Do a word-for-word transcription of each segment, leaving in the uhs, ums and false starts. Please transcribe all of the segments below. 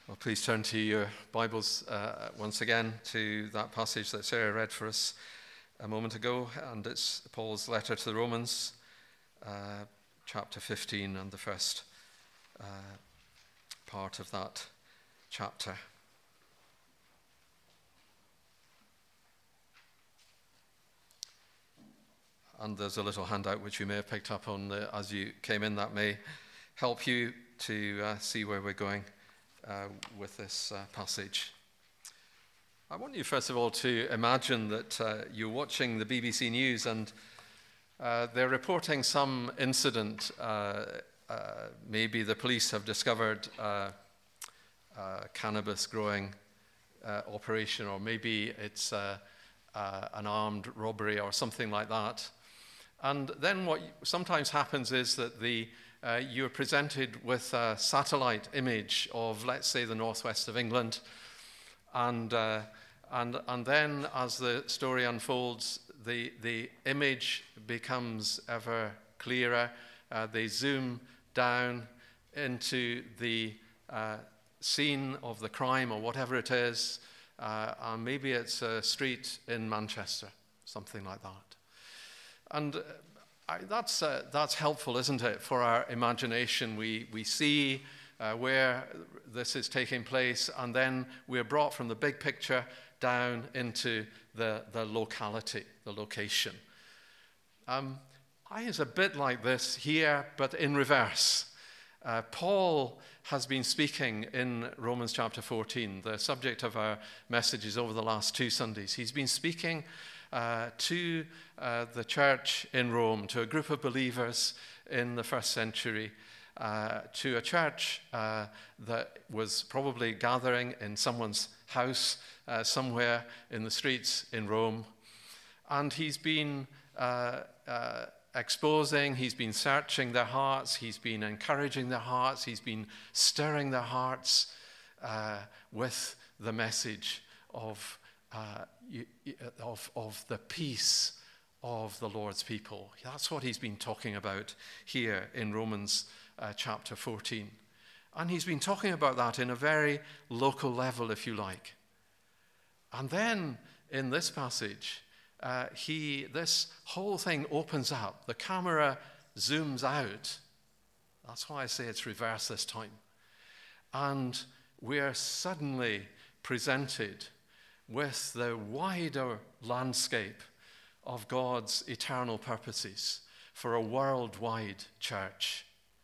Well, please turn to your Bibles uh, once again to that passage that Sarah read for us a moment ago, and it's Paul's letter to the Romans, uh, chapter fifteen, and the first uh, part of that chapter. And there's a little handout which you may have picked up on the, as you came in, that may help you to uh, see where we're going Uh, with this uh, passage. I want you first of all to imagine that uh, you're watching the B B C News and uh, they're reporting some incident. Uh, uh, maybe the police have discovered uh, a cannabis growing uh, operation, or maybe it's uh, uh, an armed robbery or something like that. And then what sometimes happens is that the Uh, you're presented with a satellite image of, let's say, the northwest of England, and uh, and and then as the story unfolds, the the image becomes ever clearer. Uh, they zoom down into the uh, scene of the crime or whatever it is, uh, and maybe it's a street in Manchester, something like that, and. Uh, I, that's uh, that's helpful, isn't it, for our imagination? We we see uh, where this is taking place, and then we're brought from the big picture down into the the locality, the location. Um, I think it's a bit like this here, but in reverse. Uh, Paul has been speaking in Romans chapter fourteen, the subject of our messages over the last two Sundays. He's been speaking Uh, to uh, the church in Rome, to a group of believers in the first century, uh, to a church uh, that was probably gathering in someone's house uh, somewhere in the streets in Rome. And he's been uh, uh, exposing, he's been searching their hearts, he's been encouraging their hearts, he's been stirring their hearts uh, with the message of Uh, of, of the peace of the Lord's people. That's what he's been talking about here in Romans uh, chapter fourteen. And he's been talking about that in a very local level, if you like. And then in this passage, uh, he this whole thing opens up. The camera zooms out. That's why I say it's reverse this time. And we're suddenly presented with the wider landscape of God's eternal purposes for a worldwide church.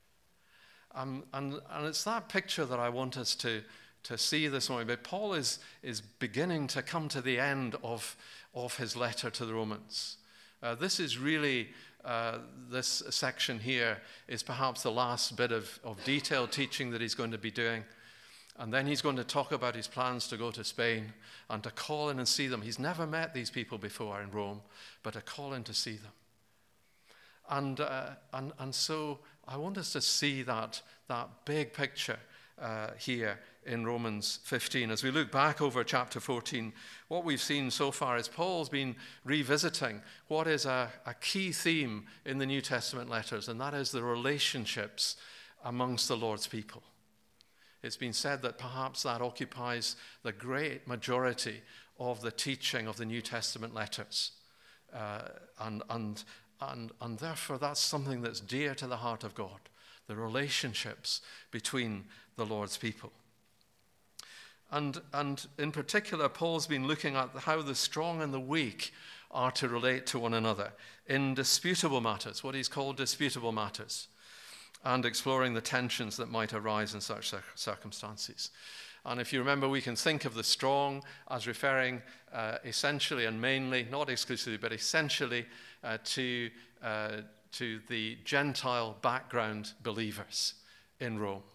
Um, and, and it's that picture that I want us to, to see this morning. But Paul is, is beginning to come to the end of, of his letter to the Romans. Uh, this is really, uh, this section here is perhaps the last bit of, of detailed teaching that he's going to be doing. And then he's going to talk about his plans to go to Spain and to call in and see them. He's never met these people before in Rome, but to call in to see them. And uh, and and so I want us to see that, that big picture uh, here in Romans fifteen. As we look back over chapter fourteen, what we've seen so far is Paul's been revisiting what is a, a key theme in the New Testament letters, and that is the relationships amongst the Lord's people. It's been said that perhaps that occupies the great majority of the teaching of the New Testament letters. Uh, and, and, and, and therefore that's something that's dear to the heart of God, the relationships between the Lord's people. And, and in particular, Paul's been looking at how the strong and the weak are to relate to one another in disputable matters, what he's called disputable matters, and exploring the tensions that might arise in such circumstances. And if you remember, we can think of the strong as referring uh, essentially and mainly, not exclusively, but essentially uh, to, uh, to the Gentile background believers in Rome.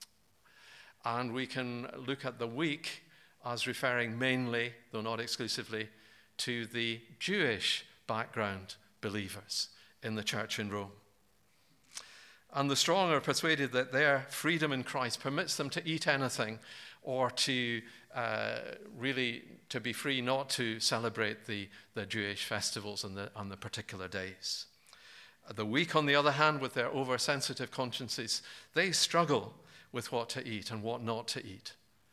And we can look at the weak as referring mainly, though not exclusively, to the Jewish background believers in the church in Rome. And the strong are persuaded that their freedom in Christ permits them to eat anything or to uh, really to be free not to celebrate the, the Jewish festivals and the, and the particular days. The weak, on the other hand, with their oversensitive consciences, they struggle with what to eat and what not to eat.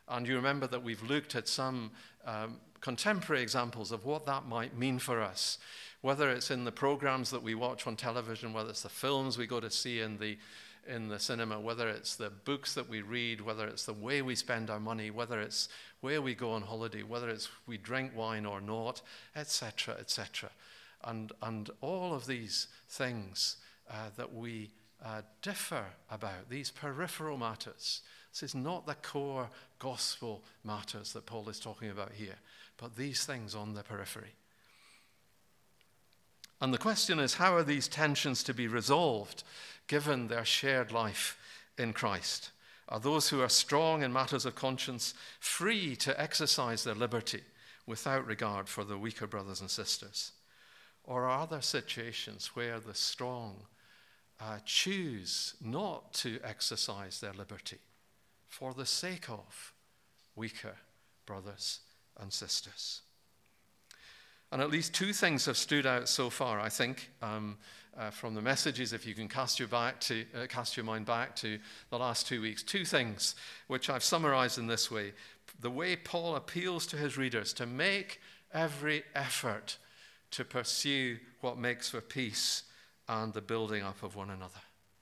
And you remember that we've looked at some um, contemporary examples of what that might mean for us, whether it's in the programs that we watch on television, whether it's the films we go to see in the in the cinema, whether it's the books that we read, whether it's the way we spend our money, whether it's where we go on holiday, whether it's we drink wine or not, et cetera, et cetera. And, and all of these things uh, that we uh, differ about, these peripheral matters. This is not the core gospel matters that Paul is talking about here, but these things on the periphery. And the question is, how are these tensions to be resolved given their shared life in Christ? Are those who are strong in matters of conscience free to exercise their liberty without regard for the weaker brothers and sisters? Or are there situations where the strong uh, choose not to exercise their liberty for the sake of weaker brothers and sisters? And at least two things have stood out so far, I think, um, uh, from the messages, if you can cast your, back to, uh, cast your mind back to the last two weeks. Two things which I've summarized in this way. The way Paul appeals to his readers to make every effort to pursue what makes for peace and the building up of one another.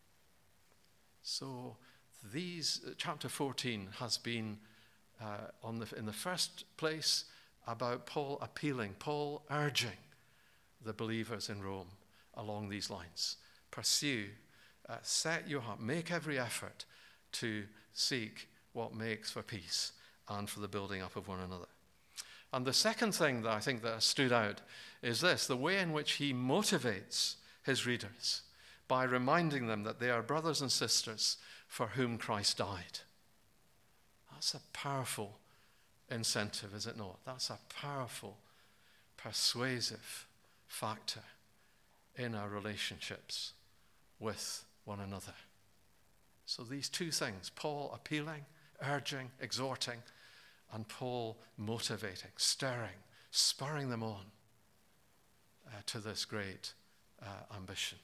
So these, uh, chapter fourteen has been, uh, on the, in the first place, about Paul appealing, Paul urging the believers in Rome along these lines. Pursue, uh, set your heart, make every effort to seek what makes for peace and for the building up of one another. And the second thing that I think that stood out is this, the way in which he motivates his readers by reminding them that they are brothers and sisters for whom Christ died. That's a powerful incentive, is it not? That's a powerful, persuasive factor in our relationships with one another. So these two things, Paul appealing, urging, exhorting, and Paul motivating, stirring, spurring them on uh, to this great uh, ambition.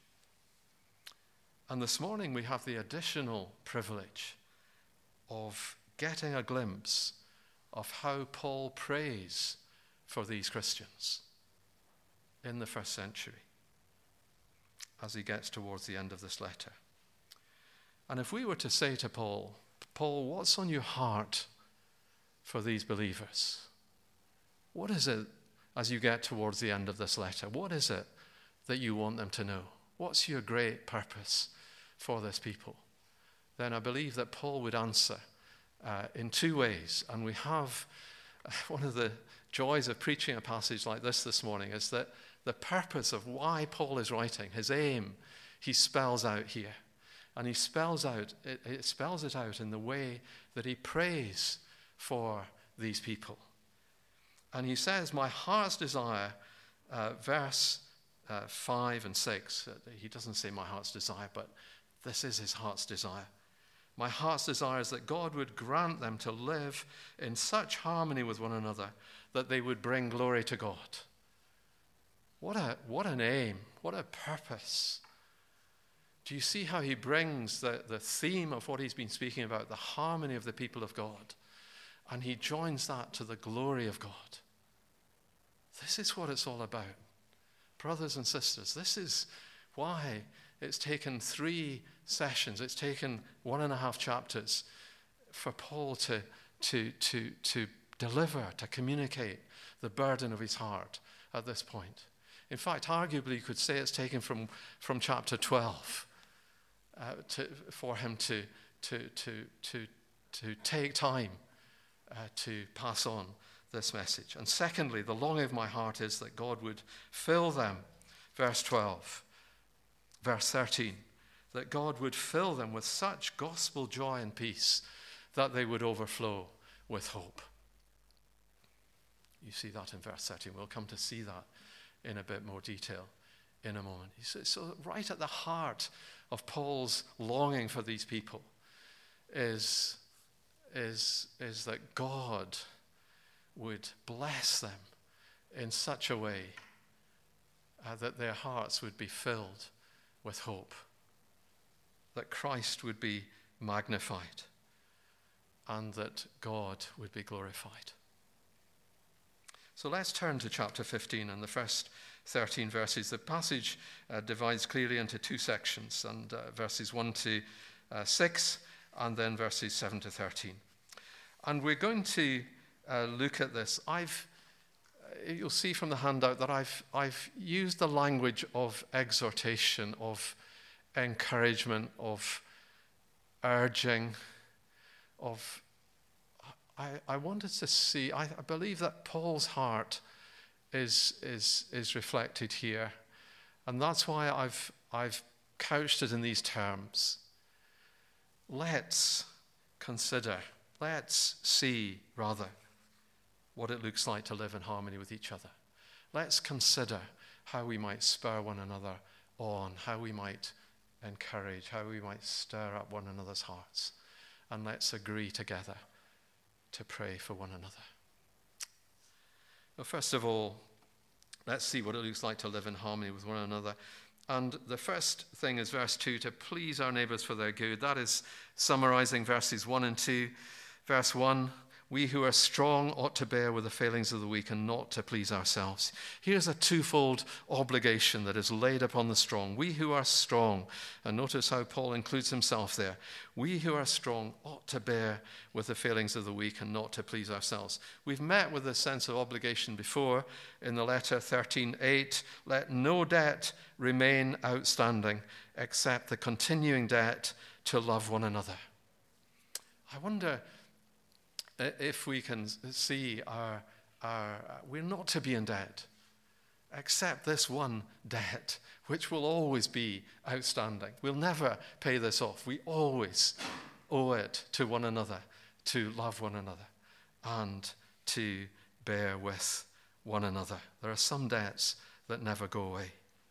And this morning we have the additional privilege of getting a glimpse of how Paul prays for these Christians in the first century as he gets towards the end of this letter. And if we were to say to Paul, Paul, what's on your heart for these believers? What is it as you get towards the end of this letter? What is it that you want them to know? What's your great purpose for this people? Then I believe that Paul would answer Uh, in two ways. And we have uh, one of the joys of preaching a passage like this this morning is that the purpose of why Paul is writing, his aim, he spells out here. And he spells out, it, it spells it out in the way that he prays for these people. And he says, my heart's desire, uh, verse uh, five and six, uh, he doesn't say my heart's desire, but this is his heart's desire. My heart's desire is that God would grant them to live in such harmony with one another that they would bring glory to God. What a, what an aim, what a purpose. Do you see how he brings the, the theme of what he's been speaking about, the harmony of the people of God, and he joins that to the glory of God? This is what it's all about. Brothers and sisters, this is why it's taken three sessions, it's taken one and a half chapters for Paul to, to, to, to deliver, to communicate the burden of his heart at this point. In fact, arguably you could say it's taken from, from chapter twelve uh, to, for him to, to, to, to, to take time uh, to pass on this message. And secondly, the longing of my heart is that God would fill them, verse twelve. Verse thirteen, that God would fill them with such gospel joy and peace that they would overflow with hope. You see that in verse thirteen. We'll come to see that in a bit more detail in a moment. So right at the heart of Paul's longing for these people is, is, is that God would bless them in such a way uh, that their hearts would be filled with hope, that Christ would be magnified. and that God would be glorified. So let's turn to chapter fifteen and the first thirteen verses. The passage uh, divides clearly into two sections, and uh, verses one to six, and then verses seven to thirteen. And we're going to uh, look at this. I've, uh, you'll see from the handout that I've, I've used the language of exhortation, of encouragement, of urging, of, I, I wanted to see, I, I believe that Paul's heart is, is, is reflected here. And that's why I've, I've couched it in these terms. Let's consider, let's see, rather, what it looks like to live in harmony with each other. Let's consider how we might spur one another on, how we might encourage, how we might stir up one another's hearts. And let's agree together to pray for one another. Well, first of all, let's see what it looks like to live in harmony with one another. And the first thing is verse two, to please our neighbors for their good. That is summarizing verses one and two. Verse one, we who are strong ought to bear with the failings of the weak and not to please ourselves. Here's a twofold obligation that is laid upon the strong. We who are strong, and notice how Paul includes himself there. We who are strong ought to bear with the failings of the weak and not to please ourselves. We've met with this sense of obligation before in the letter thirteen eight. Let no debt remain outstanding except the continuing debt to love one another. I wonder if we can see our, our, we're not to be in debt, except this one debt, which will always be outstanding. We'll never pay this off. We always owe it to one another, to love one another, and to bear with one another. There are some debts that never go away.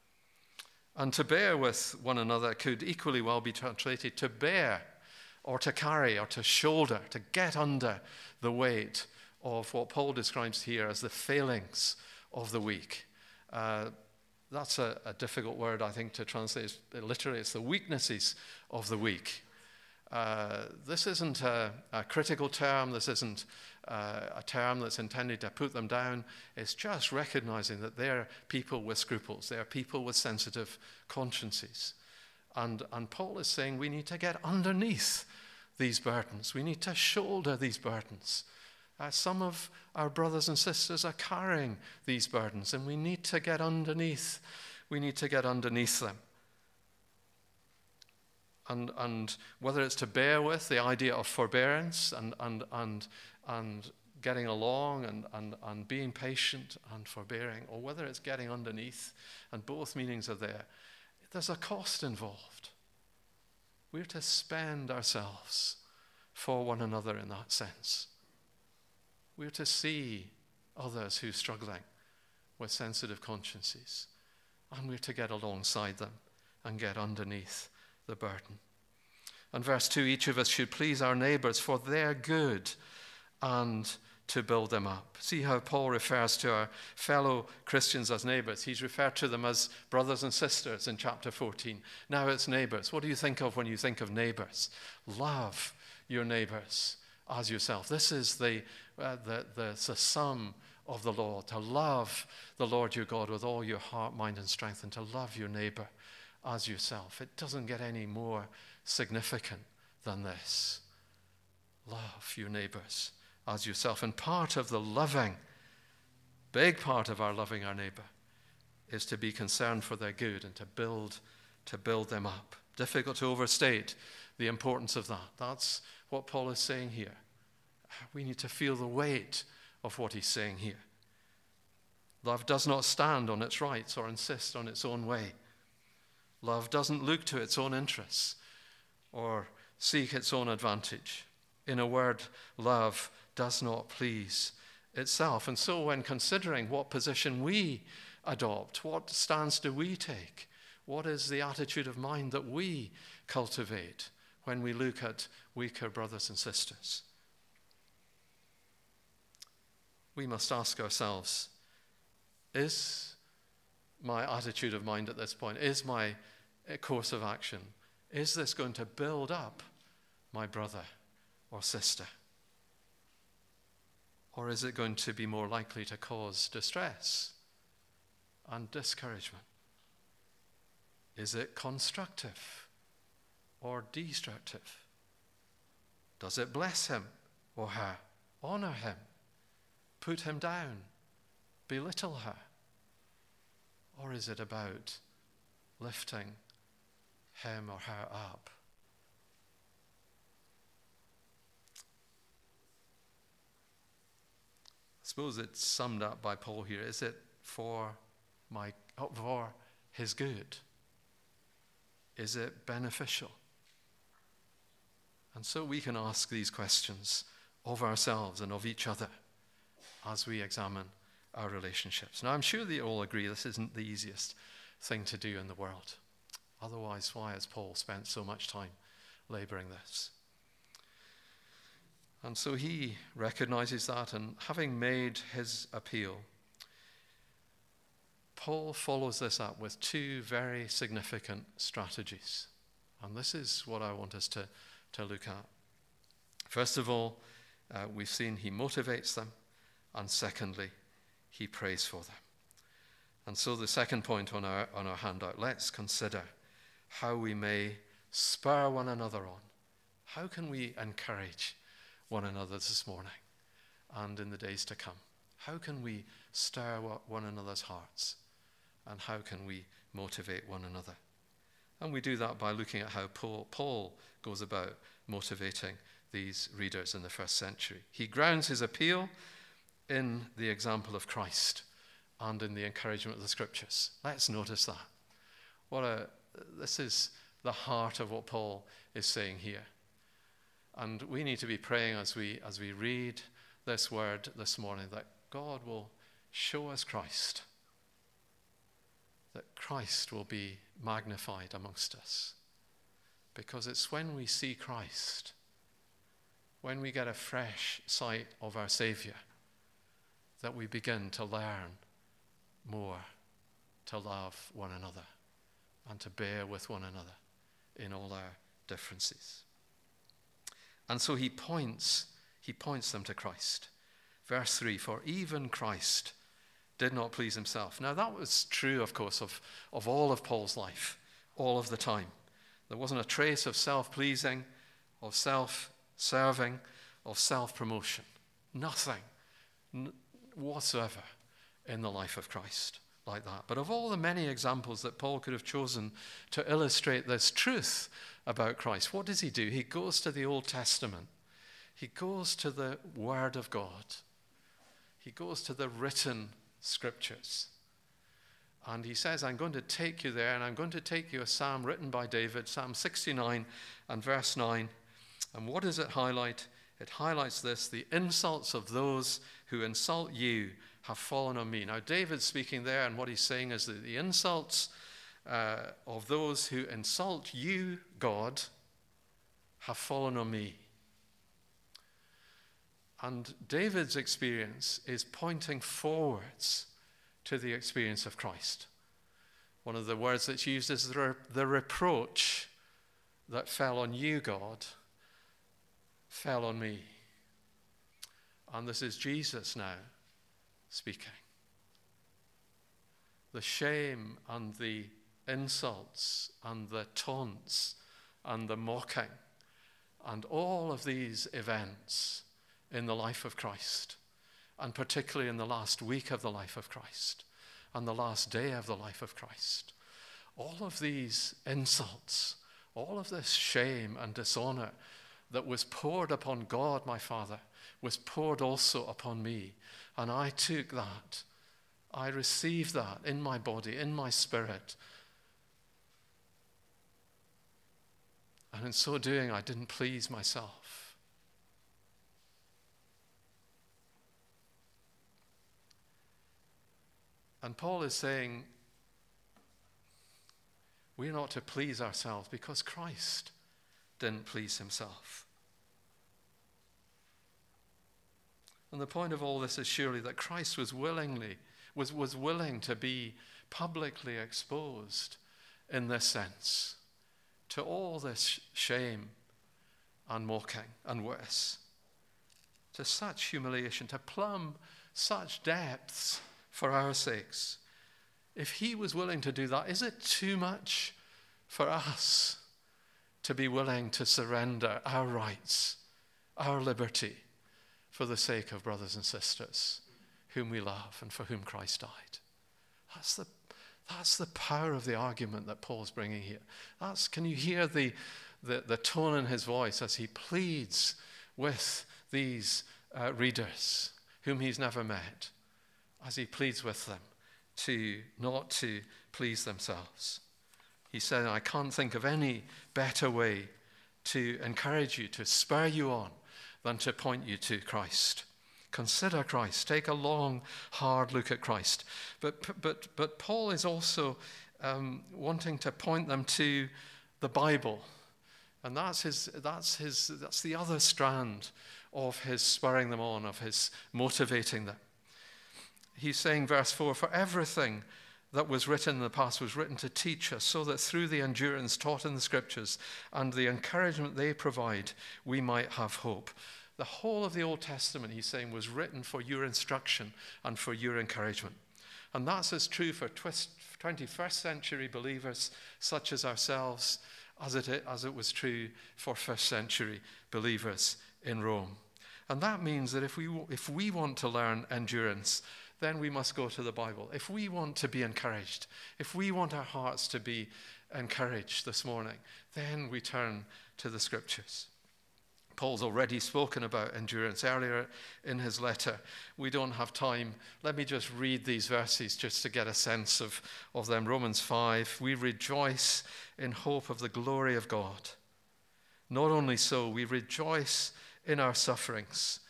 And to bear with one another could equally well be translated to bear, or to carry, or to shoulder, to get under the weight of what Paul describes here as the failings of the weak. Uh, that's a, a difficult word, I think, to translate literally. It's the weaknesses of the weak. Uh, this isn't a, a critical term. This isn't uh, a term that's intended to put them down. It's just recognizing that they're people with scruples. They're people with sensitive consciences. And, and Paul is saying we need to get underneath these burdens. We need to shoulder these burdens. Uh, some of our brothers and sisters are carrying these burdens, and we need to get underneath. We need to get underneath them. And, and whether it's to bear with the idea of forbearance and, and, and, and getting along and, and, and being patient and forbearing, or whether it's getting underneath, and both meanings are there, there's a cost involved. We're to spend ourselves for one another in that sense. We're to see others who are struggling with sensitive consciences, and we're to get alongside them and get underneath the burden. And verse two, each of us should please our neighbors for their good and to build them up. See how Paul refers to our fellow Christians as neighbors. He's referred to them as brothers and sisters in chapter fourteen. Now it's neighbors. What do you think of when you think of neighbors? Love your neighbors as yourself. This is the, uh, the, the, the sum of the law, to love the Lord your God with all your heart, mind, and strength, and to love your neighbor as yourself. It doesn't get any more significant than this. Love your neighbors as yourself. And part of the loving, big part of our loving our neighbor, is to be concerned for their good and to build, to build them up. Difficult to overstate the importance of that. That's what Paul is saying here. We need to feel the weight of what he's saying here. Love does not stand on its rights or insist on its own way. Love doesn't look to its own interests or seek its own advantage. In a word, love does not please itself. And so when considering what position we adopt, what stance do we take, what is the attitude of mind that we cultivate when we look at weaker brothers and sisters, we must ask ourselves, is my attitude of mind at this point, is my course of action, is this going to build up my brother or sister? Or is it going to be more likely to cause distress and discouragement? Is it constructive or destructive? Does it bless him or her, honor him, put him down, belittle her? Or is it about lifting him or her up? I suppose it's summed up by Paul here. Is it for my for his good? Is it beneficial? And so we can ask these questions of ourselves and of each other as we examine our relationships. Now, I'm sure that you all agree this isn't the easiest thing to do in the world. Otherwise, why has Paul spent so much time laboring this? And so he recognizes that, and having made his appeal, Paul follows this up with two very significant strategies. And this is what I want us to, to look at. First of all, uh, we've seen he motivates them, and secondly, he prays for them. And so the second point on our, on our handout, let's consider how we may spur one another on. How can we encourage one another this morning and in the days to come? How can we stir one another's hearts? And how can we motivate one another? And we do that by looking at how Paul, Paul goes about motivating these readers in the first century. He grounds his appeal in the example of Christ and in the encouragement of the Scriptures. Let's notice that. What a, this is the heart of what Paul is saying here. And we need to be praying as we as we read this word this morning that God will show us Christ, that Christ will be magnified amongst us. Because it's when we see Christ, when we get a fresh sight of our Savior, that we begin to learn more to love one another and to bear with one another in all our differences. And so he points, he points them to Christ. Verse three, for even Christ did not please himself. Now that was true, of course, of, of all of Paul's life, all of the time. There wasn't a trace of self-pleasing, of self-serving, of self-promotion. Nothing n- whatsoever in the life of Christ like that. But of all the many examples that Paul could have chosen to illustrate this truth about Christ, what does he do? He goes to the Old Testament. He goes to the Word of God. He goes to the written Scriptures. And he says, I'm going to take you there, and I'm going to take you a psalm written by David, Psalm sixty-nine and verse nine. And what does it highlight? It highlights this: the insults of those who insult you have fallen on me. Now, David's speaking there, and what he's saying is that the insults uh, of those who insult you, God, have fallen on me. And David's experience is pointing forwards to the experience of Christ. One of the words that's used is the, the reproach that fell on you, God, fell on me. And this is Jesus now speaking. The shame and the insults and the taunts and the mocking and all of these events in the life of Christ, and particularly in the last week of the life of Christ and the last day of the life of Christ, all of these insults, all of this shame and dishonor that was poured upon God, my Father, was poured also upon me. And I took that. I received that in my body, in my spirit. And in so doing, I didn't please myself. And Paul is saying, we're not to please ourselves because Christ didn't please himself. And the point of all this is surely that Christ was willingly, was, was willing to be publicly exposed in this sense to all this shame and mocking and worse, to such humiliation, to plumb such depths for our sakes. If he was willing to do that, is it too much for us to be willing to surrender our rights, our liberty, for the sake of brothers and sisters whom we love and for whom Christ died? That's the, that's the power of the argument that Paul's bringing here. That's, can you hear the, the, the tone in his voice as he pleads with these uh, readers whom he's never met, as he pleads with them to not to please themselves? He said, I can't think of any better way to encourage you, to spur you on, than to point you to Christ. Consider Christ. Take a long, hard look at Christ. But, but, but Paul is also um, wanting to point them to the Bible. And that's his, that's his, that's the other strand of his spurring them on, of his motivating them. He's saying, verse four, for everything that was written in the past was written to teach us, so that through the endurance taught in the Scriptures and the encouragement they provide, we might have hope. The whole of the Old Testament, he's saying, was written for your instruction and for your encouragement. And that's as true for twenty-first century believers such as ourselves as it, as it was true for first century believers in Rome. And that means that if we, if we want to learn endurance, then we must go to the Bible. If we want to be encouraged, if we want our hearts to be encouraged this morning, then we turn to the Scriptures. Paul's already spoken about endurance earlier in his letter. We don't have time. Let me just read these verses just to get a sense of, of them. Romans five, we rejoice in hope of the glory of God. Not only so, we rejoice in our sufferings.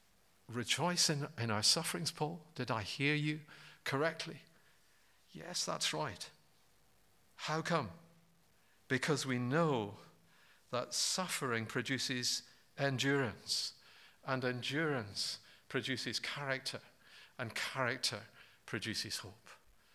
Rejoice in, in our sufferings, Paul? Did I hear you correctly? Yes, that's right. How come? Because we know that suffering produces endurance, and endurance produces character, and character produces hope.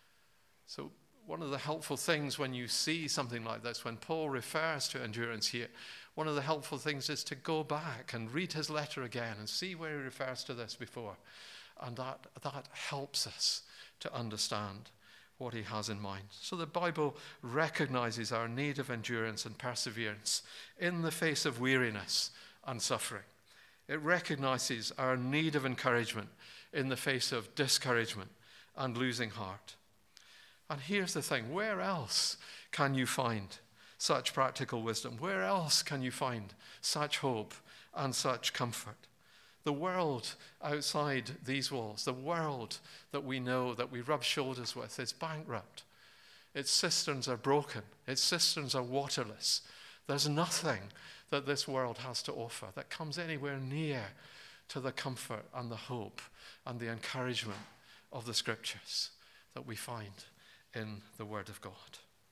So one of the helpful things when you see something like this, when Paul refers to endurance here, one of the helpful things is to go back and read his letter again and see where he refers to this before. And that, that helps us to understand what he has in mind. So the Bible recognizes our need of endurance and perseverance in the face of weariness and suffering. It recognizes our need of encouragement in the face of discouragement and losing heart. And here's the thing, where else can you find such practical wisdom? Where else can you find such hope and such comfort? The world outside these walls, the world that we know, that we rub shoulders with, is bankrupt. Its cisterns are broken. Its cisterns are waterless. There's nothing that this world has to offer that comes anywhere near to the comfort and the hope and the encouragement of the Scriptures that we find in the Word of God.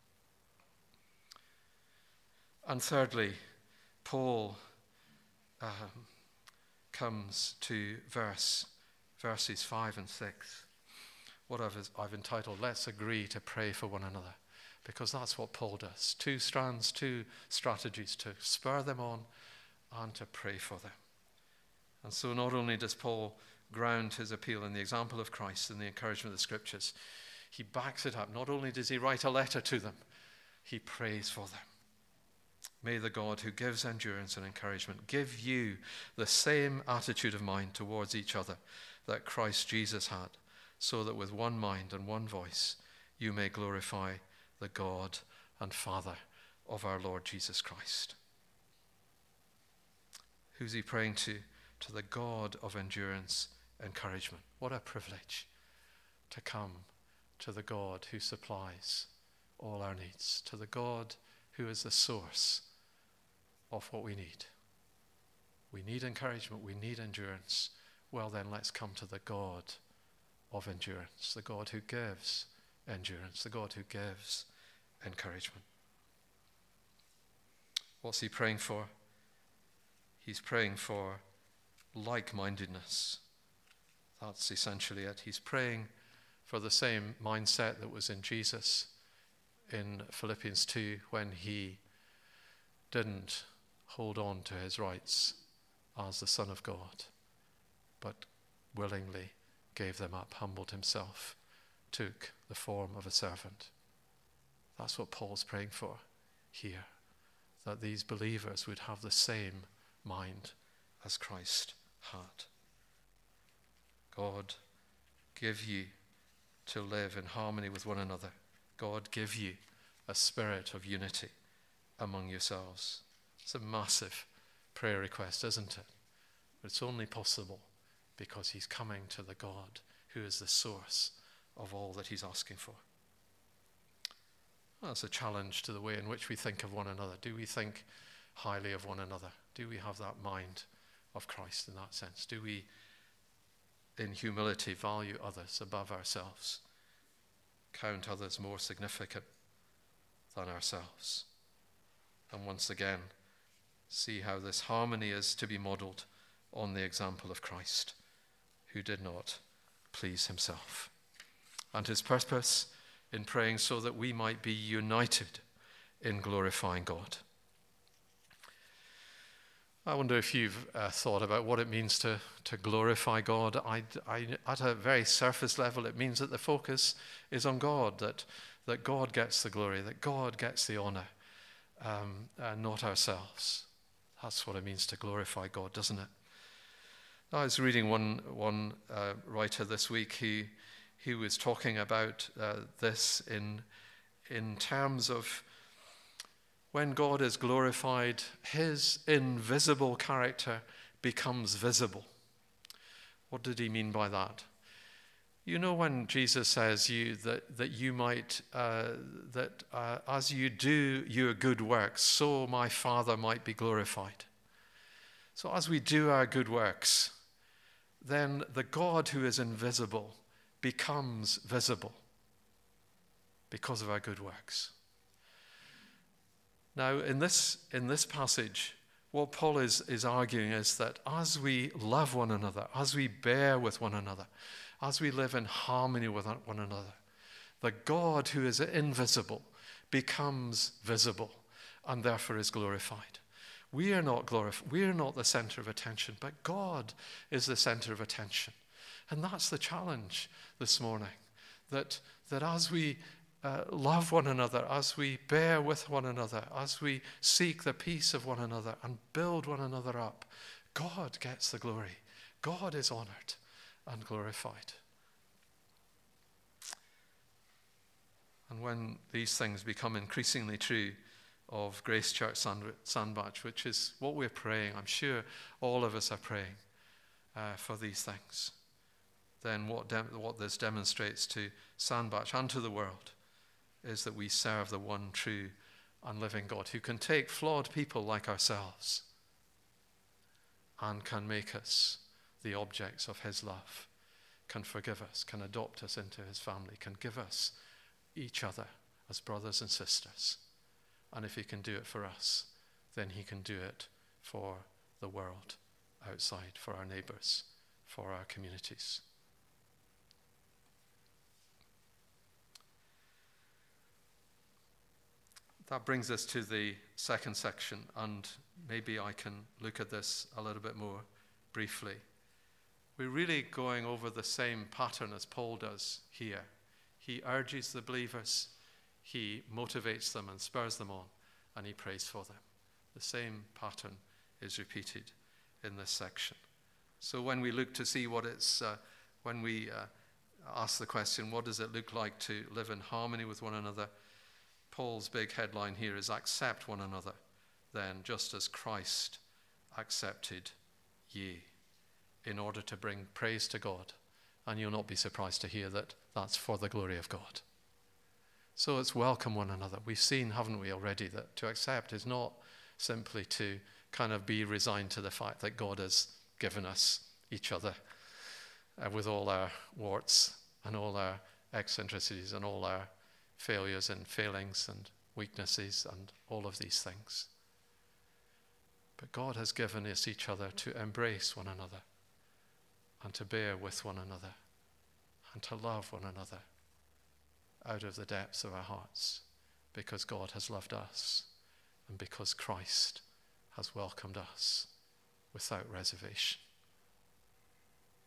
And thirdly, Paul um, comes to verse, verses five and six. What I've, I've entitled, Let's Agree to Pray for One Another, because that's what Paul does. Two strands, two strategies to spur them on and to pray for them. And so not only does Paul ground his appeal in the example of Christ and the encouragement of the Scriptures, he backs it up. Not only does he write a letter to them, he prays for them. May the God who gives endurance and encouragement give you the same attitude of mind towards each other that Christ Jesus had, so that with one mind and one voice you may glorify the God and Father of our Lord Jesus Christ. Who's he praying to? To the God of endurance, encouragement. What a privilege to come to the God who supplies all our needs, to the God who is the source of what we need. We need encouragement, we need endurance. Well then, let's come to the God of endurance, the God who gives endurance, the God who gives encouragement. What's he praying for? He's praying for like-mindedness. That's essentially it. He's praying for the same mindset that was in Jesus in Philippians two when he didn't hold on to his rights as the Son of God, but willingly gave them up, humbled himself, took the form of a servant. That's what Paul's praying for here, that these believers would have the same mind as Christ had. God, give you to live in harmony with one another. God, give you a spirit of unity among yourselves. It's a massive prayer request, isn't it? But it's only possible because he's coming to the God who is the source of all that he's asking for. Well, that's a challenge to the way in which we think of one another. Do we think highly of one another? Do we have that mind of Christ in that sense? Do we, in humility, value others above ourselves? Count others more significant than ourselves? And once again, see how this harmony is to be modeled on the example of Christ, who did not please himself. And his purpose in praying so that we might be united in glorifying God. I wonder if you've uh, thought about what it means to, to glorify God. I, I, at a very surface level, it means that the focus is on God, that, that God gets the glory, that God gets the honor, um, and not ourselves. That's what it means to glorify God, doesn't it? I was reading one, one uh, writer this week. He, he was talking about uh, this in, in terms of when God is glorified, his invisible character becomes visible. What did he mean by that? You know, when Jesus says you that, that you might, uh, that uh, as you do your good works, so my Father might be glorified. So as we do our good works, then the God who is invisible becomes visible because of our good works. Now, in this, in this passage, what Paul is, is arguing is that as we love one another, as we bear with one another, as we live in harmony with one another, the God who is invisible becomes visible and therefore is glorified. We are not glorified. We are not the center of attention, but God is the center of attention. And that's the challenge this morning, that, that as we uh, love one another, as we bear with one another, as we seek the peace of one another and build one another up, God gets the glory. God is honored and glorified. And when these things become increasingly true of Grace Church Sandbach, which is what we're praying, I'm sure all of us are praying uh, for these things, then what, dem- what this demonstrates to Sandbach and to the world is that we serve the one true and living God who can take flawed people like ourselves and can make us the objects of his love, can forgive us, can adopt us into his family, can give us each other as brothers and sisters. And if he can do it for us, then he can do it for the world outside, for our neighbors, for our communities. That brings us to the second section, and maybe I can look at this a little bit more briefly. We're really going over the same pattern as Paul does here. He urges the believers, he motivates them and spurs them on, and he prays for them. The same pattern is repeated in this section. So when we look to see what it's, uh, when we uh, ask the question, what does it look like to live in harmony with one another? Paul's big headline here is accept one another, then, just as Christ accepted ye, in order to bring praise to God. And you'll not be surprised to hear that that's for the glory of God. So it's welcome one another. We've seen, haven't we, already, that to accept is not simply to kind of be resigned to the fact that God has given us each other uh, with all our warts and all our eccentricities and all our failures and failings and weaknesses and all of these things. But God has given us each other to embrace one another and to bear with one another and to love one another out of the depths of our hearts, because God has loved us and because Christ has welcomed us without reservation.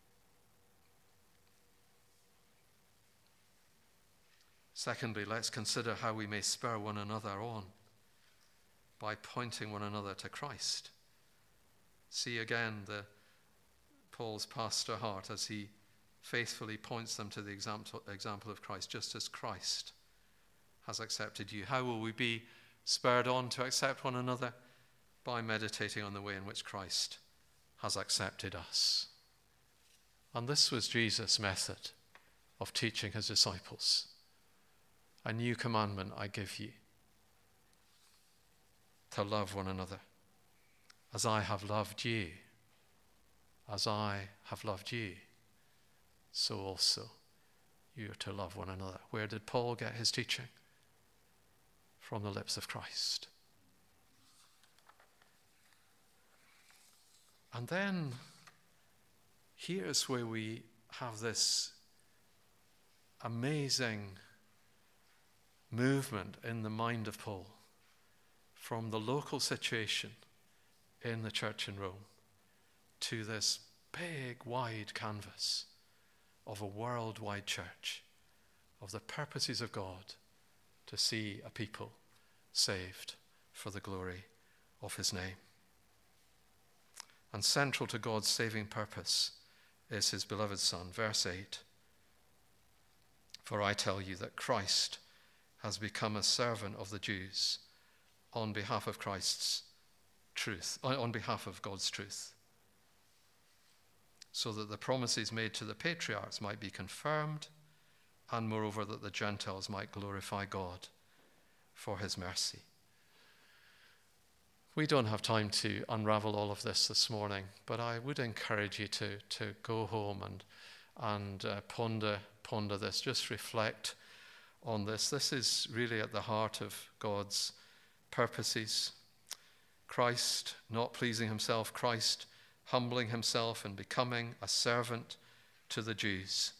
Secondly, let's consider how we may spur one another on by pointing one another to Christ. See again the Paul's pastor heart as he faithfully points them to the example, example of Christ, just as Christ has accepted you. How will we be spurred on to accept one another? By meditating on the way in which Christ has accepted us. And this was Jesus' method of teaching his disciples. A new commandment I give you, to love one another, as I have loved you, as I have loved you, so also you are to love one another. Where did Paul get his teaching? From the lips of Christ. And then here's where we have this amazing movement in the mind of Paul from the local situation in the church in Rome to this big, wide canvas of a worldwide church, of the purposes of God to see a people saved for the glory of his name. And central to God's saving purpose is his beloved Son. Verse eight, for I tell you that Christ has become a servant of the Jews on behalf of Christ's truth, on behalf of God's truth, so that the promises made to the patriarchs might be confirmed, and moreover that the Gentiles might glorify God for his mercy. We don't have time to unravel all of this this morning, but I would encourage you to, to go home and, and uh, ponder, ponder this, just reflect on this. This is really at the heart of God's purposes. Christ not pleasing himself, Christ humbling himself and becoming a servant to the Jews.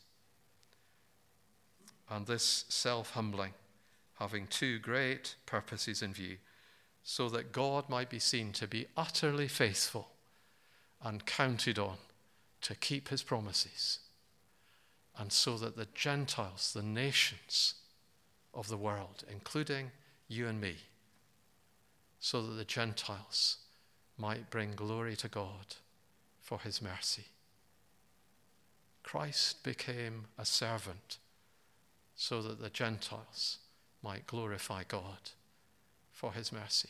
And this self-humbling having two great purposes in view, so that God might be seen to be utterly faithful and counted on to keep his promises, and so that the Gentiles, the nations of the world, including you and me, so that the Gentiles might bring glory to God for his mercy. Christ became a servant so that the Gentiles might glorify God for his mercy.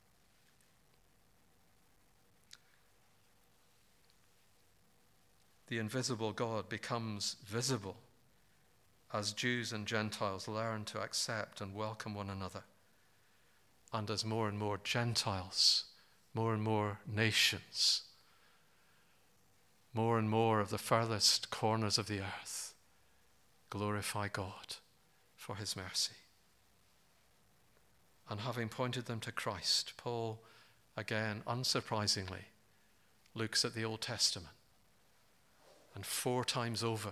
The invisible God becomes visible as Jews and Gentiles learn to accept and welcome one another, and as more and more Gentiles, more and more nations, more and more of the furthest corners of the earth glorify God for his mercy. And having pointed them to Christ, Paul, again, unsurprisingly, looks at the Old Testament. And four times over,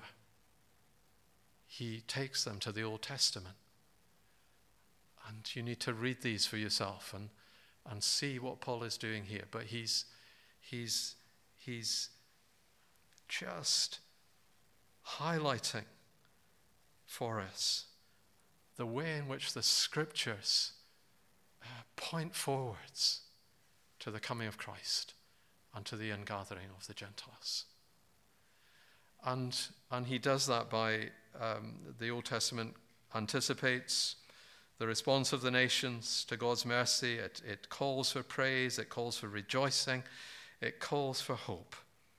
he takes them to the Old Testament. And you need to read these for yourself and, and see what Paul is doing here. But he's, he's, he's just highlighting for us the way in which the scriptures uh, point forwards to the coming of Christ and to the ingathering of the Gentiles. And, and he does that by, um, the Old Testament anticipates the response of the nations to God's mercy. It, it calls for praise, it calls for rejoicing, it calls for hope.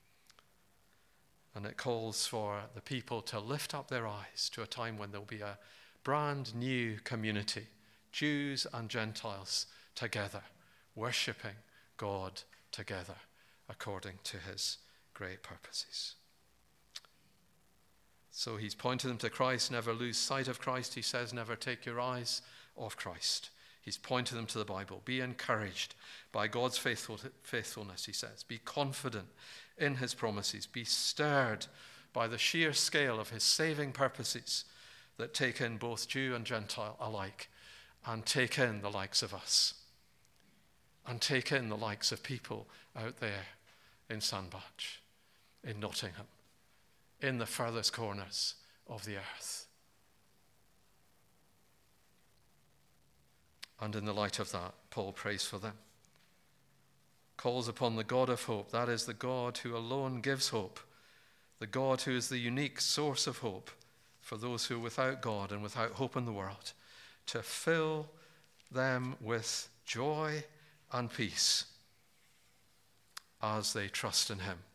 And it calls for the people to lift up their eyes to a time when there will be a brand new community, Jews and Gentiles together, worshipping God together according to his great purposes. So he's pointing them to Christ. Never lose sight of Christ. He says, never take your eyes off Christ. He's pointing them to the Bible. Be encouraged by God's faithful, faithfulness, he says. Be confident in his promises. Be stirred by the sheer scale of his saving purposes that take in both Jew and Gentile alike, and take in the likes of us, and take in the likes of people out there in Sandbach, in Nottingham, in the furthest corners of the earth. And in the light of that, Paul prays for them. Calls upon the God of hope, that is the God who alone gives hope, the God who is the unique source of hope for those who are without God and without hope in the world, to fill them with joy and peace as they trust in him.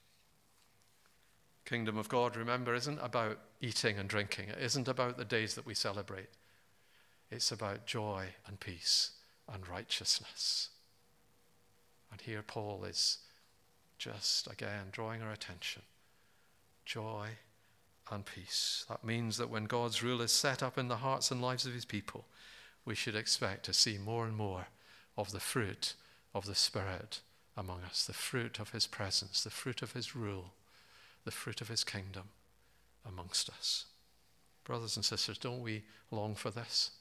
Kingdom of God, remember, isn't about eating and drinking. It isn't about the days that we celebrate. It's about joy and peace and righteousness. And here Paul is just, again, drawing our attention. Joy and peace. That means that when God's rule is set up in the hearts and lives of his people, we should expect to see more and more of the fruit of the Spirit among us, the fruit of his presence, the fruit of his rule, the fruit of his kingdom amongst us. Brothers and sisters, don't we long for this?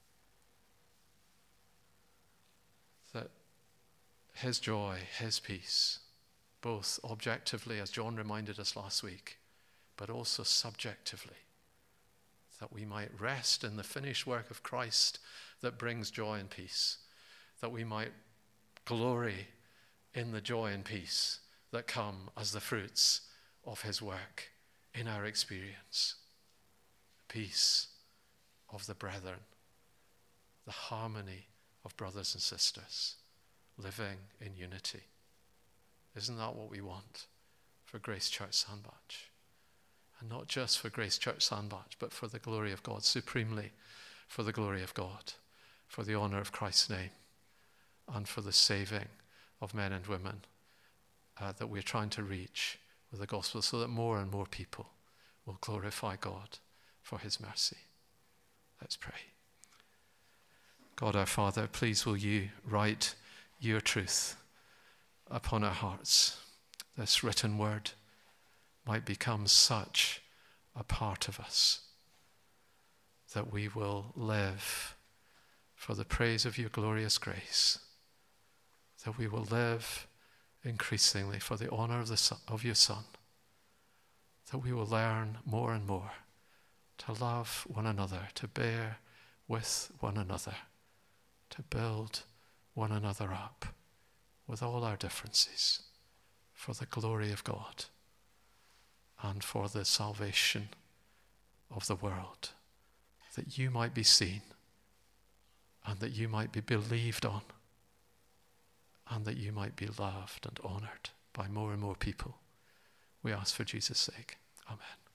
That his joy, his peace, both objectively, as John reminded us last week, but also subjectively, that we might rest in the finished work of Christ that brings joy and peace, that we might glory in the joy and peace that come as the fruits of his work in our experience. Peace of the brethren, the harmony of brothers and sisters, living in unity. Isn't that what we want for Grace Church Sandbach? And not just for Grace Church Sandbach, but for the glory of God, supremely for the glory of God, for the honor of Christ's name, and for the saving of men and women uh, that we're trying to reach with the gospel, so that more and more people will glorify God for his mercy. Let's pray. God our Father, please will you write your truth upon our hearts. This written word might become such a part of us that we will live for the praise of your glorious grace, that we will live increasingly for the honor of, the son, of your Son, that we will learn more and more to love one another, to bear with one another, to build one another up with all our differences for the glory of God and for the salvation of the world, that you might be seen and that you might be believed on and that you might be loved and honored by more and more people. We ask for Jesus' sake. Amen.